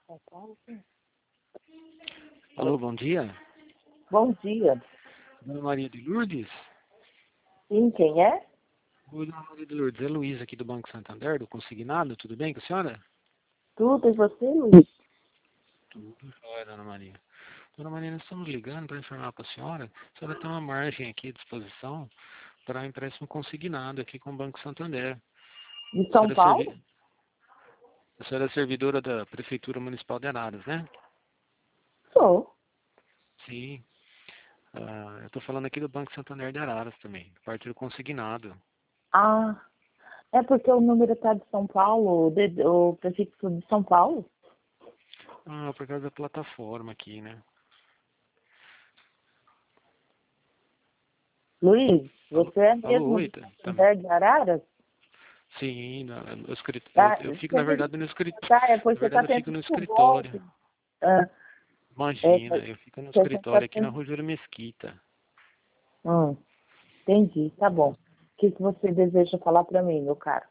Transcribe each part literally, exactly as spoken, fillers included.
Alô, bom dia. Bom dia. Dona Maria de Lourdes? Sim, quem é? Oi, Dona Maria de Lourdes. É Luiz aqui do Banco Santander, do Consignado. Tudo bem com a senhora? Tudo, e você, Luiz? Tudo jóia, Dona Maria. Dona Maria, nós estamos ligando para informar para a senhora. A senhora tem uma margem aqui à disposição para empréstimo consignado aqui com o Banco Santander. De A São senhora, é Paulo? servi... a senhora é servidora da Prefeitura Municipal de Araras, né? Sou. Sim. Ah, eu estou falando aqui do Banco Santander de Araras também, parte do consignado. Ah, é porque o número está de São Paulo, o, de, o prefixo de São Paulo? Ah, por causa da plataforma aqui, né? Luiz, Alô, você é alô, mesmo oi, de tá, tá- Santander de Araras? Sim, na- no escrit- eu, Ah, eu fico, você na me verdade, no escritório. tá, é Na porque você está verdade, eu fico no tentando o escritório. golpe. Ah, é, Imagina, eu fico no você está escritório aqui na tentando... Rua Júlio Mesquita. Hum, entendi, tá bom. O que, que você deseja falar para mim, meu caro?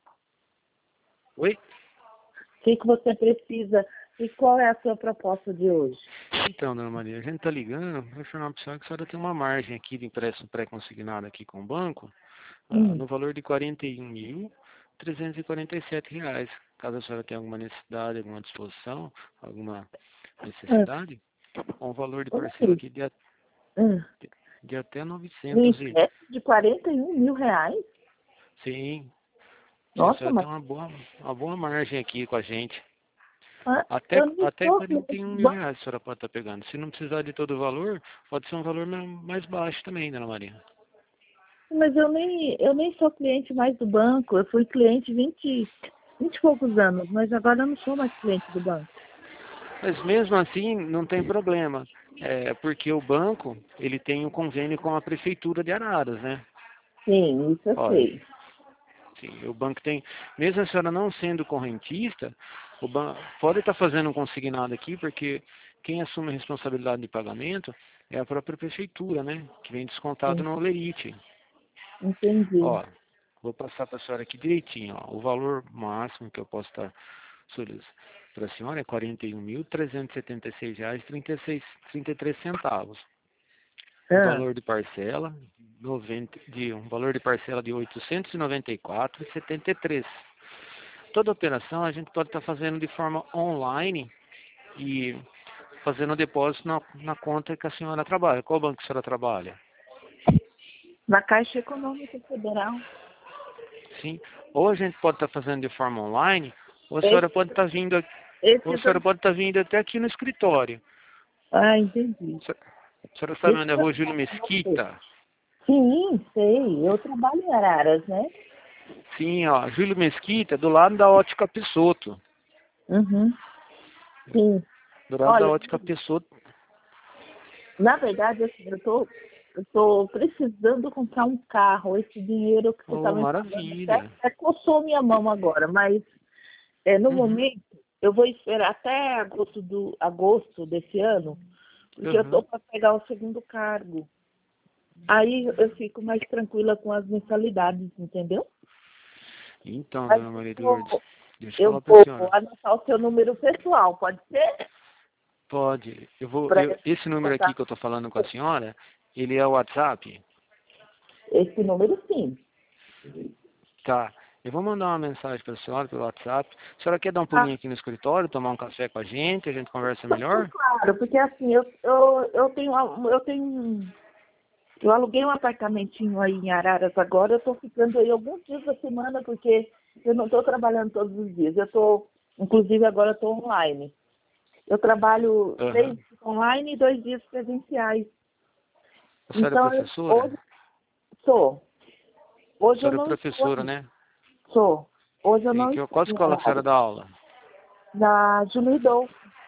Oi? O que, que você precisa e qual é a sua proposta de hoje? Então, dona Maria, a gente tá ligando para informar para a senhora que a senhora tem uma margem aqui de empréstimo pré-consignado aqui com o banco, ah, Hum, no valor de quarenta e um mil trezentos e quarenta e sete reais. Caso a senhora tenha alguma necessidade, alguma disposição, alguma ah, necessidade, um valor de ô, parcela Luiz, aqui de, a- ah, de até um novecentos e... empréstimo de quarenta e um mil reais? Sim, sim, a Nossa, senhora mas tem uma boa, uma boa margem aqui com a gente. ah, Até, eu nem até sou cliente quarenta e um do mil banco, reais a senhora pode estar pegando. Se não precisar de todo o valor, pode ser um valor me- mais baixo também, dona Maria. mas eu nem, eu nem sou cliente mais do banco. Eu fui cliente vinte, vinte e poucos anos, mas agora eu não sou mais cliente do banco. Mas mesmo assim, não tem problema. É, porque o banco, ele tem um convênio com a Prefeitura de Araras, né? Sim, isso eu Olha, sei. sim, o banco tem, mesmo a senhora não sendo correntista, o banco pode estar fazendo um consignado aqui, porque quem assume a responsabilidade de pagamento é a própria Prefeitura, né? Que vem descontado Sim, no Olerite. entendi. Ó, vou passar para a senhora aqui direitinho, ó. O valor máximo que eu posso estar para a senhora é quarenta e um mil trezentos e setenta e seis reais e trinta e seis, trinta e três centavos. O Ah, valor de parcela, noventa, de, um valor de parcela de oitocentos e noventa e quatro reais e setenta e três centavos. Toda operação a gente pode estar fazendo de forma online e fazendo depósito na, na conta que a senhora trabalha. Qual banco a senhora trabalha? na Caixa Econômica Federal. Sim. Ou a gente pode estar fazendo de forma online, ou a senhora Esse, pode estar vindo, aqui- ou a esse senhora do... pode estar vindo até aqui no escritório. Ah, entendi. A senhora a senhora sabe Esse onde é a do... Rua Júlio Mesquita? Sim, sei. Eu trabalho em Araras, né? Sim, ó, Júlio Mesquita, do lado da Ótica Pessotto. Uhum. Sim. Do lado da Olha, Ótica Pessotto. na verdade, assim, eu tô, eu tô precisando comprar um carro. Esse dinheiro que você está Oh, me falando até, maravilha. até coçou minha mão agora, mas é, no Uhum, momento eu vou esperar até agosto, do, agosto desse ano, porque eu estou uhum. para pegar o segundo cargo. Aí eu fico mais tranquila com as mensalidades, entendeu? Então, Mas dona eu Maria de Lourdes, vou, deixa eu eu falar para a vou senhora. anotar o seu número pessoal, pode ser? Pode. Eu vou, Para eu, esse número aqui contar que eu estou falando com a senhora, ele é o WhatsApp? esse número, sim. Tá. Eu vou mandar uma mensagem para a senhora pelo WhatsApp. A senhora quer dar um Ah, pulinho aqui no escritório, tomar um café com a gente, a gente conversa melhor? claro, porque assim, eu, eu, eu tenho, uma- eu tenho, um- eu aluguei um apartamentinho aí em Araras agora, eu estou ficando aí alguns dias da semana, porque eu não estou trabalhando todos os dias, eu estou, inclusive agora estou online. Eu trabalho três Aham. dias online e dois dias presenciais. A senhora é Então, eu, professora? hoje sou. A Hoje eu senhora é não estou professora, aí. né? Sou. Hoje eu Sim. não Que, estou qual em escola que a senhora Araras. dá aula? Na Junidou.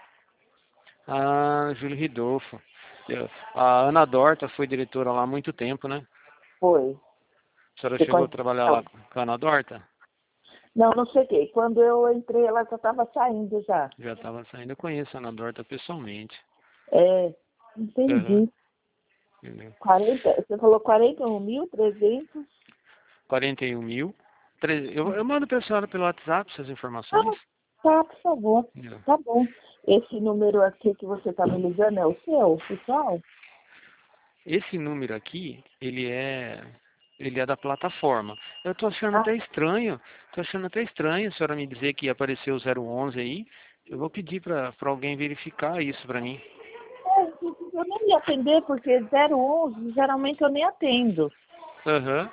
Ah, Júlio Ridolfo. Eu- A Ana Dorta foi diretora lá há muito tempo, né? Foi. A senhora Você chegou a conhece? trabalhar lá Não. com a Ana Dorta? Não, não cheguei. Quando eu entrei, ela já estava saindo já. Já estava saindo. Eu conheço a Ana Dorta pessoalmente. É, Aham. entendi. Entendeu? quarenta, você falou quarenta e um mil trezentos. quarenta e um mil. Tre- Eu, eu mando para a senhora pelo WhatsApp essas Ah, informações. Tá, por favor. É. Tá bom. Esse número aqui que você tá me ligando é o seu, pessoal? Esse número aqui, ele é, ele é da plataforma. Eu tô achando Ah, até estranho, tô achando até estranho a senhora me dizer que apareceu o zero onze aí. Eu vou pedir para alguém verificar isso para mim. é, eu nem ia atender, porque zero onze, geralmente eu nem atendo. Aham.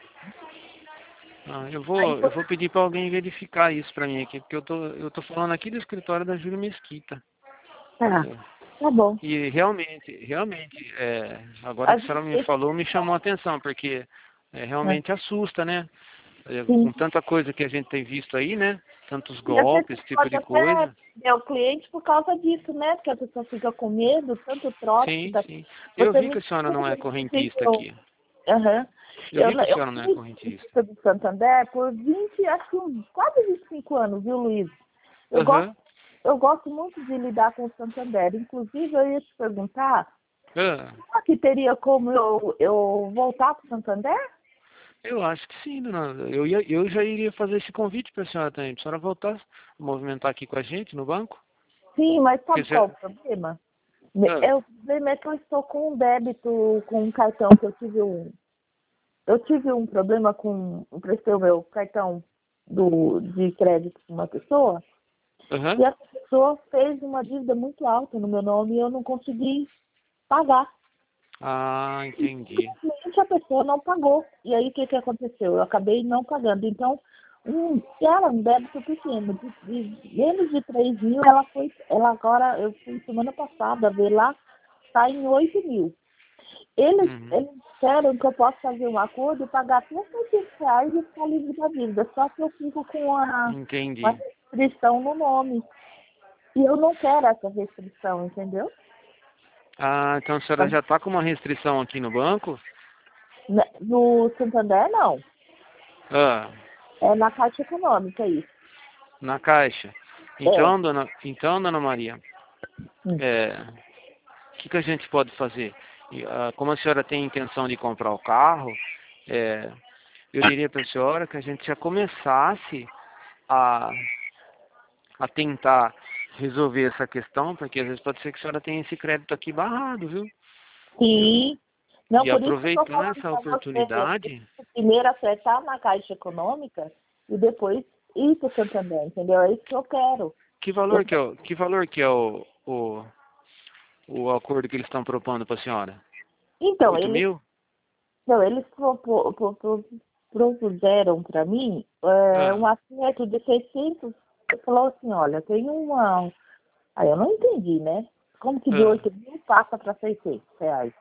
Ah, eu Aí, vou, eu vou pedir para alguém verificar isso para mim aqui, porque eu tô, eu tô falando aqui do escritório da Júlia Mesquita. tá, É. tá bom. E realmente, realmente, é, agora A que a senhora me gente, falou, me chamou a atenção, porque é, é, realmente assusta, né? É, sim. com tanta coisa que a gente tem visto aí, né? Tantos E às vezes golpes, esse tipo pode de até coisa. é o cliente por causa disso, né? Porque a pessoa fica com medo, tanto trote que Sim, tá. sim. Eu Você vi me que a senhora não é correntista entendeu? aqui. Aham. Eu Eu, vi que a eu senhora não é fui correntista. correntista do Santander por vinte, acho que uns, quase vinte e cinco anos, viu, Luiz? Eu gosto, Aham. eu gosto muito de lidar com o Santander. Inclusive, eu ia te perguntar, Ah, será que teria como eu, eu voltar para o Santander? eu acho que sim, dona. Eu, ia, eu já iria fazer esse convite para a senhora também. Para a senhora voltar a movimentar aqui com a gente no banco. Sim, mas Porque sabe qual é já... o problema? Me- Ah, é, O problema é que eu estou com um débito com um cartão que eu tive um. Eu tive um problema com. Emprestei o meu cartão do, de crédito para uma pessoa e aham. essa pessoa fez uma dívida muito alta no meu nome e eu não consegui pagar. Ah, entendi. Simplesmente a pessoa não pagou. E aí o que, que aconteceu? Eu acabei não pagando. Então, um, se era um débito pequeno, de, de menos de três mil, ela foi, ela agora, eu fui semana passada ver lá, está em oito mil. Eles, Uhum. eles disseram que eu posso fazer um acordo e pagar até seiscentos reais e ficar livre da dívida. Só que eu fico com a, uma Entendi. restrição no nome. E eu não quero essa restrição, entendeu? Ah, então a senhora já está com uma restrição aqui no banco? Ne- No Santander, não. Ah, É na Caixa Econômica isso. na caixa. É. Então, dona, então, dona Maria, Hum. é, o que, que a gente pode fazer? E, ah, como a senhora tem intenção de comprar o carro, é, eu diria para a senhora que a gente já começasse a, a tentar resolver essa questão, porque às vezes pode ser que a senhora tenha esse crédito aqui barrado, viu? Sim. Não, E por isso que eu estou aproveitando falando essa para você. oportunidade, Primeiro acertar na Caixa Econômica e depois ir para o Santander, entendeu? É isso que eu quero. que Eu- valor que é o, que valor que é o, o, o acordo que eles estão propondo para a senhora? Então, Oito eles, mil? não, eles propo- pro- pro- propuseram para mim é, um Ah, acerto de seiscentos. Falou assim, olha, tem uma... Aí eu não entendi, né? Como que de ah. oito mil passa para seiscentos reais?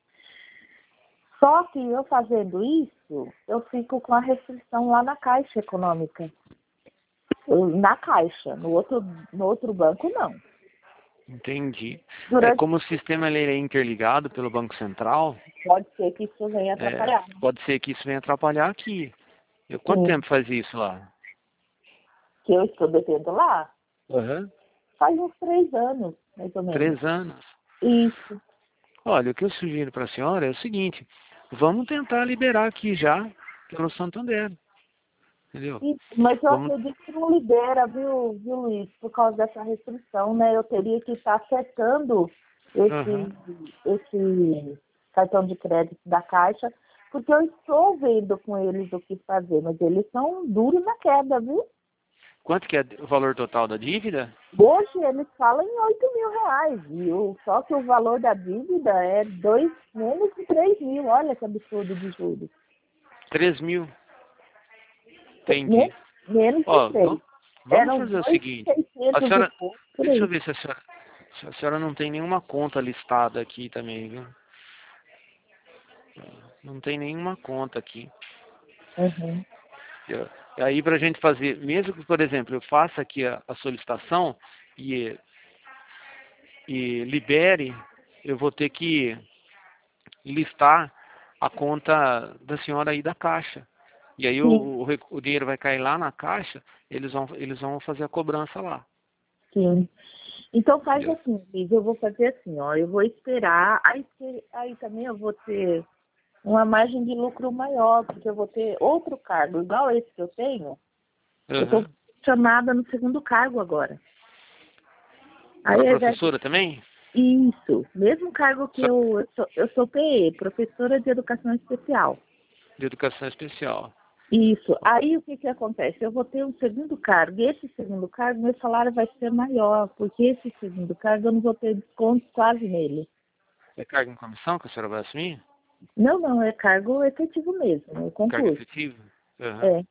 Só que eu fazendo isso, eu fico com a restrição lá na Caixa Econômica. Eu- Na Caixa, no outro, no outro banco, não. Entendi. É, Durante, como o sistema ele é interligado pelo Banco Central, pode ser que isso venha é, atrapalhar. pode ser que isso venha atrapalhar aqui. Eu, quanto Sim, tempo faz isso lá? que eu estou devendo lá, Aham. faz uns três anos, mais ou menos. Três anos. Isso. Olha, o que eu sugiro para a senhora é o seguinte, vamos tentar liberar aqui já pelo Santander, entendeu? Isso. Mas eu Vamos. acredito que não libera, viu, viu, Luiz, por causa dessa restrição, né? Eu teria que estar acertando Aham. esse, esse cartão de crédito da Caixa, porque eu estou vendo com eles o que fazer, mas eles são duros na queda, viu? Quanto que é o valor total da dívida? Hoje eles falam em oito mil reais, e o, só que o valor da dívida é dois, menos de três mil. Olha que absurdo de juros. Três mil. Entendi. Men- Menos de Ó, três. va- vamos Eram fazer o dois mil seguinte. e A seiscentos e senhora, pouco, por deixa eu aí. ver se a senhora, se a senhora não tem nenhuma conta listada aqui também, viu? Não tem nenhuma conta aqui. Uhum. Eu- Aí para a gente fazer, mesmo que, por exemplo, eu faça aqui a, a solicitação e, e libere, eu vou ter que listar a conta da senhora aí da Caixa. E aí o, Sim, o, rec- o dinheiro vai cair lá na Caixa, eles vão, eles vão fazer a cobrança lá. sim. Então faz Entendeu? assim, Liz, eu vou fazer assim, ó, eu vou esperar, aí, se- aí também eu vou ter uma margem de lucro maior, porque eu vou ter outro cargo, igual esse que eu tenho, eu estou Aham. chamada no segundo cargo agora. Para Aí, professora já... também? Isso, mesmo cargo que Só... eu, eu sou, eu sou P E, professora de educação especial. De educação especial. Isso. Aí o que que acontece? Eu vou ter um segundo cargo, e esse segundo cargo, meu salário vai ser maior, porque esse segundo cargo eu não vou ter desconto quase nele. É cargo em comissão que a senhora vai assumir? Não, não, é cargo efetivo mesmo, é concurso. Cargo efetivo? Uhum. É.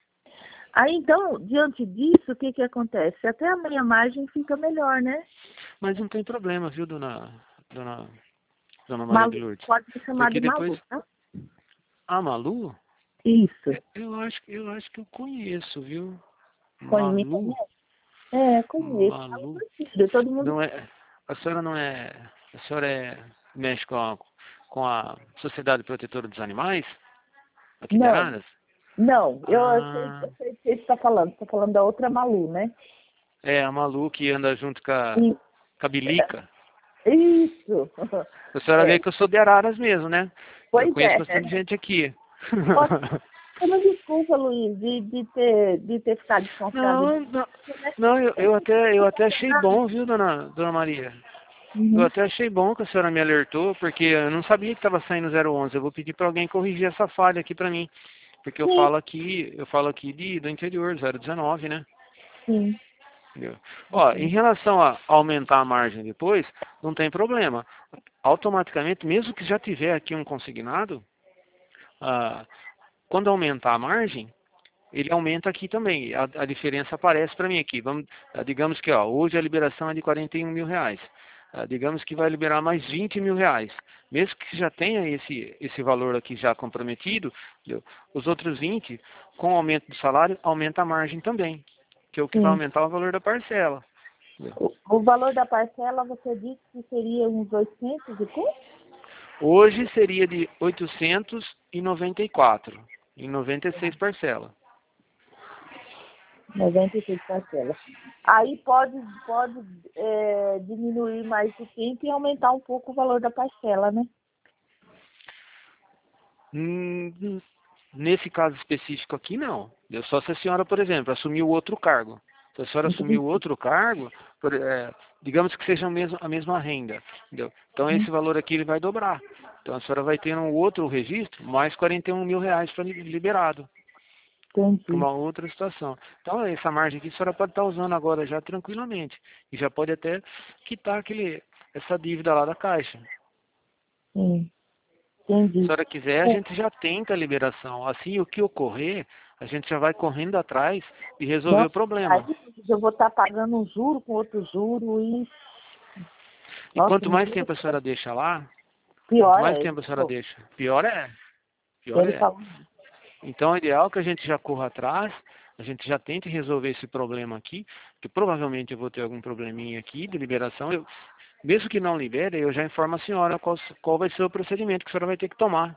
Aí então, diante disso, o que que acontece? Até a minha margem fica melhor, né? Mas não tem problema, viu, dona, dona, dona Maria Malu, de Lourdes? pode me chamar Porque de depois... Malu, tá? Ah, Malu? Isso. Eu acho, eu acho que eu conheço, viu? Conhe- Malu? É, conheço. Malu? De todo mundo. Não é, a senhora não é... A senhora é, mexe com a, com a Sociedade Protetora dos Animais? Aqui de Não, Araras? não. Eu, eu sei, Ah, eu sei o que você está falando. Você está falando da outra Malu, né? é a Malu que anda junto com a, E- com a Bilica. Isso. A senhora vê É, que eu sou de Araras mesmo, né? Eu pois conheço é. bastante gente aqui. Você não desculpa, Luiz, de, de, ter, de ter ficado desconfiado. Não, não, não eu, eu, até, eu até achei bom, viu, dona, dona Maria? Eu Uhum. até achei bom que a senhora me alertou, porque eu não sabia que estava saindo zero onze. Eu vou pedir para alguém corrigir essa falha aqui para mim. Porque eu Sim, falo aqui, eu falo aqui de, do interior, zero dezenove, né? sim. Entendeu? Ó, em relação a aumentar a margem depois, não tem problema. Automaticamente, mesmo que já tiver aqui um consignado, ah, quando aumentar a margem, ele aumenta aqui também. A, a diferença aparece para mim aqui. Vamos, ah, digamos que ó, hoje a liberação é de quarenta e um mil reais. Ah, digamos que vai liberar mais vinte mil reais. Mesmo que já tenha esse, esse valor aqui já comprometido, entendeu? Os outros vinte, com o aumento do salário, aumenta a margem também, que é o que vai Sim. aumentar o valor da parcela. Entendeu? O, o valor da parcela, você disse que seria uns oitocentos e quanto? Hoje seria de oitocentos e noventa e quatro, em noventa e seis parcelas. noventa e seis parcelas. Aí pode, pode é, diminuir mais o tempo e aumentar um pouco o valor da parcela, né? Hum, nesse caso específico aqui, não. Eu só se a senhora, por exemplo, assumiu outro cargo. Se a senhora Entendi. assumiu outro cargo, por, é, digamos que seja a mesma, a mesma renda. Entendeu? Então esse valor aqui ele vai dobrar. Então a senhora vai ter um outro registro, mais quarenta e um mil reais para liberado. Para Entendi. uma outra situação. Então essa margem aqui a senhora pode estar usando agora já tranquilamente. E já pode até quitar aquele, essa dívida lá da caixa. Sim. Se a Entendi. senhora quiser, a É, gente já tenta a liberação. Assim, o que ocorrer, a gente já vai correndo atrás de resolver o nossa, aí problema. eu vou estar pagando um juro com outro juro e, E nossa, quanto não mais sei. tempo a senhora deixa lá, quanto Pior mais é, ele tempo a senhora falou. deixa, pior é. Pior Ele é. falou. Então, o ideal é que a gente já corra atrás, a gente já tente resolver esse problema aqui, que provavelmente eu vou ter algum probleminha aqui de liberação. Eu, mesmo que não libere, eu já informo a senhora qual, qual vai ser o procedimento que a senhora vai ter que tomar.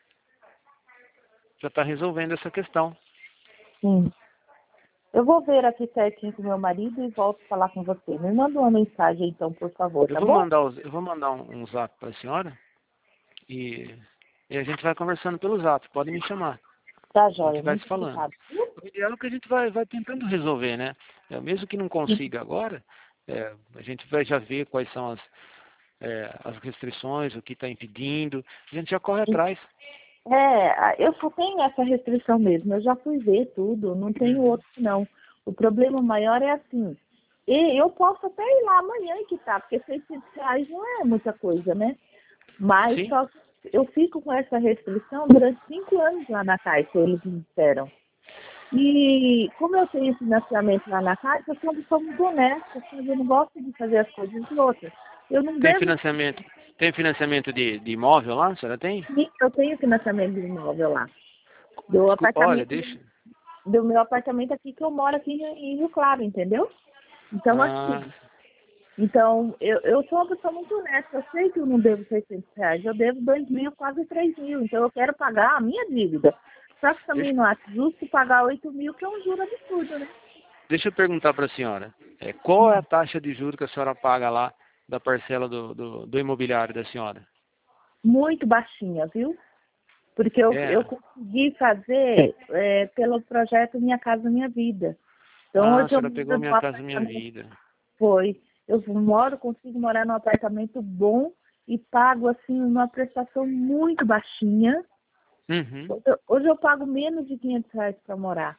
Já está resolvendo essa questão. Sim. Eu vou ver aqui certinho com meu marido e volto a falar com você. Me manda uma mensagem então, por favor, Eu tá vou bom? mandar, os, eu vou mandar um, um zap para a senhora e, e a gente vai conversando pelo zap. Pode me chamar. Tá, A gente joia. vai se Muito falando. obrigada. O ideal é que a gente vai, vai tentando resolver, né? É, mesmo que não consiga agora, é, a gente vai já ver quais são as, é, as restrições, o que está impedindo. A gente já corre atrás. É, eu só tenho essa restrição mesmo. Eu já fui ver tudo, não tenho Uhum. outro não. O problema maior é assim. E eu posso até ir lá amanhã e quitar, porque seiscentos reais não é muita coisa, né? Mas Sim, só que eu fico com essa restrição durante cinco anos lá na Caixa, eles me disseram. E como eu tenho financiamento lá na Caixa, eu sempre sou muito honesta, sabe? Eu não gosto de fazer as coisas de outras. Eu não tem devo. financiamento. Tem financiamento de, de imóvel lá, a senhora tem? Sim, eu tenho financiamento de imóvel lá. Do Desculpa, olha, apartamento, deixa. do meu apartamento aqui que eu moro aqui em Rio Claro, entendeu? Então, Ah, assim, então, eu, eu sou uma pessoa muito honesta, eu sei que eu não devo seiscentos reais, eu devo dois mil, quase três mil, então eu quero pagar a minha dívida. Só que também deixa, não acho justo pagar oito mil, que é um juro absurdo, né? deixa eu perguntar para a senhora. É, qual é a taxa de juros que a senhora paga lá da parcela do, do, do imobiliário da senhora? Muito baixinha, viu? Porque eu, É. eu consegui fazer é, pelo projeto Minha Casa Minha Vida. Então Ah, a hoje eu senhora moro pegou num Minha Casa Minha apartamento, Vida. foi, eu moro, consigo morar num apartamento bom e pago assim uma prestação muito baixinha. Uhum. Hoje eu, hoje eu pago menos de quinhentos reais para morar.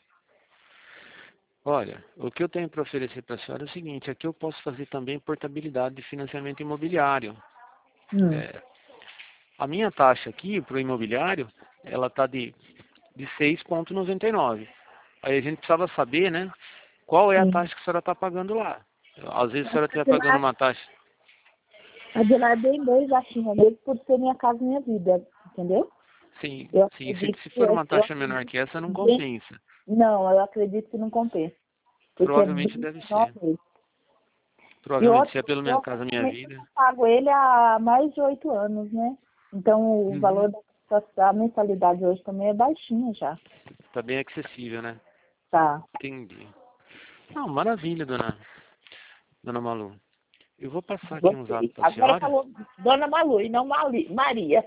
Olha, o que eu tenho para oferecer para a senhora é o seguinte, aqui eu posso fazer também portabilidade de financiamento imobiliário. Hum, É, a minha taxa aqui para o imobiliário, ela está de, de seis vírgula noventa e nove. Aí a gente precisava saber, né, qual é a sim. taxa que a senhora está pagando lá. Às vezes a senhora A estiver de pagando lá, uma taxa... a de lá é bem, bem baixinha, mesmo por ser Minha Casa Minha Vida, entendeu? Sim, Eu sim, se, acredito se que for uma eu taxa menor acredito que essa, não bem, compensa. não, eu acredito que não compensa, porque é Provavelmente bem deve menor ser. mesmo. E Provavelmente, se é outro, pelo Minha eu Casa Minha realmente Vida. não pago ele há mais de oito anos, né? Então o Uhum. valor da, da mensalidade hoje também é baixinho já. Tá bem acessível, né? Tá. Entendi. Não, maravilha, dona, dona Malu. Eu vou passar aqui um zap Gostei. para a Agora senhora. falou Dona Malu e não Mali, Maria.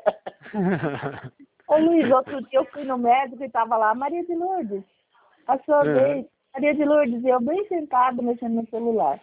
Ô Luiz, outro dia eu fui no médico e estava lá, Maria de Lourdes, a sua Uhum. vez. Maria de Lourdes, e eu bem sentada mexendo no celular.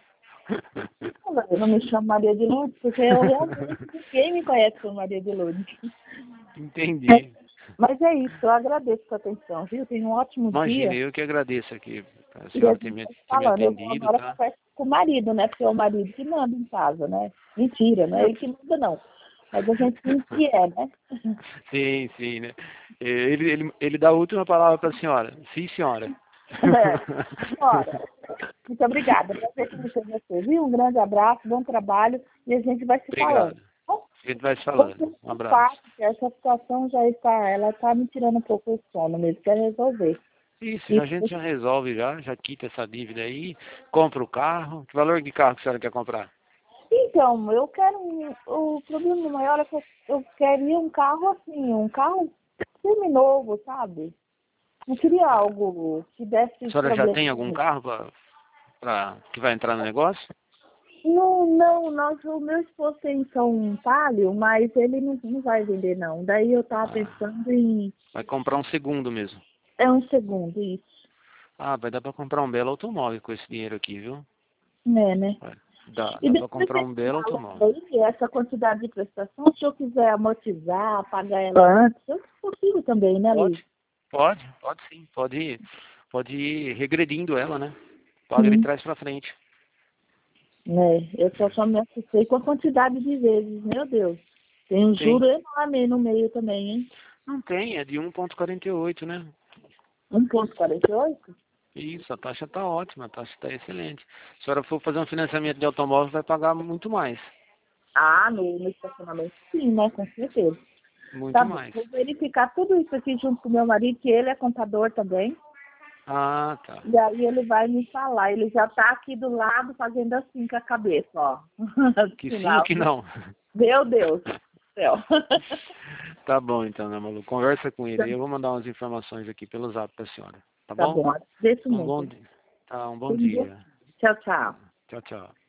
Eu não me chamo Maria de Lourdes, porque eu realmente ninguém me conhece como Maria de Lourdes. Entendi. Mas é isso, eu agradeço a sua atenção, viu? Tenha um ótimo Imagina, dia. eu que agradeço aqui a E a senhora ter gente me, vai se ter me falando. Eu vou atendido, agora tá? conversar com o marido, né? Porque é o marido que manda em casa, né? Mentira, não é É, ele que manda, não. Mas a gente finge que é, né? sim, sim, né? Ele, ele, ele dá a última palavra para a senhora. Sim, senhora. É. Bora. Muito obrigada. Prazer conhecer você, viu? Um grande abraço, bom trabalho e a gente vai se falando. Obrigado. Tá bom? A gente vai se Vou falando. Um preocupar, abraço. porque essa situação já está, ela está me tirando um pouco o sono mesmo, quero resolver. Isso, E, já, a gente já resolve já, já quita essa dívida aí, compra o carro. Que valor de carro que a senhora quer comprar? então, eu quero um, o problema maior é que eu, eu queria um carro assim, um carro semi-novo, sabe? Não queria algo que A desse senhora já problema. tem algum carro pra, pra, que vai entrar no negócio? Não, não, nós, o meu esposo tem só um Palio, mas ele não, não vai vender não. Daí eu tava Ah, pensando em, vai comprar um segundo mesmo. é um segundo, isso. Ah, vai dar pra comprar um belo automóvel com esse dinheiro aqui, viu? É, né? Vai. Dá, E dá pra depois comprar você um me belo falando automóvel. aí, essa quantidade de prestação, se eu quiser amortizar, pagar ela antes, eu consigo também, né, Luiz? Pode, pode, pode sim. Pode ir, pode ir regredindo ela, né? Paga de Sim. trás pra frente. É, eu só, só me assustei com a quantidade de vezes, meu Deus. Tem um Tem. juro enorme aí no meio também, hein? Não tem, é de um vírgula quarenta e oito, né? um vírgula quarenta e oito? Isso, a taxa tá ótima, a taxa tá excelente. Se a senhora for fazer um financiamento de automóvel, vai pagar muito mais. Ah, no, no estacionamento sim, né? Com certeza. Tá Muito bom, mais. vou verificar tudo isso aqui junto com o meu marido, que ele é contador também. Ah, tá. E aí ele vai me falar. Ele já tá aqui do lado fazendo assim com a cabeça, ó. Que sim ou Sinal. que não? Meu Deus do céu. Tá bom então, né, Malu? Conversa com ele. Eu vou mandar umas informações aqui pelo zap pra senhora. Tá Tá bom? bom, agradeço Um bom muito. dia. Tá, um bom dia. Tchau, tchau. Tchau, tchau.